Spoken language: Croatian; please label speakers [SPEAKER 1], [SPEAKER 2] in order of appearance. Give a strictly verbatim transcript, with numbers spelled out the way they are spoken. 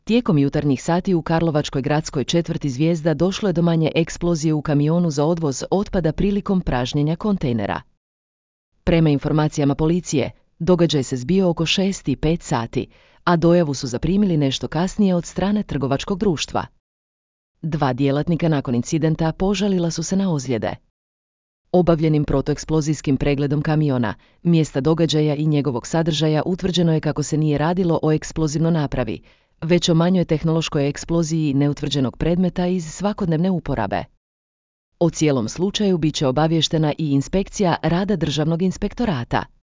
[SPEAKER 1] Tijekom jutarnjih sati u karlovačkoj gradskoj četvrti Zvijezda došlo je do manje eksplozije u kamionu za odvoz otpada prilikom pražnjenja kontejnera. Prema informacijama policije, događaj se zbio oko šest i pet sati, a dojavu su zaprimili nešto kasnije od strane trgovačkog društva. Dva djelatnika nakon incidenta požalila su se na ozljede. Obavljenim protueksplozijskim pregledom kamiona, mjesta događaja i njegovog sadržaja utvrđeno je kako se nije radilo o eksplozivnoj napravi, već o manjoj tehnološkoj eksploziji neutvrđenog predmeta iz svakodnevne uporabe. O cijelom slučaju bit će obavještena i inspekcija rada Državnog inspektorata.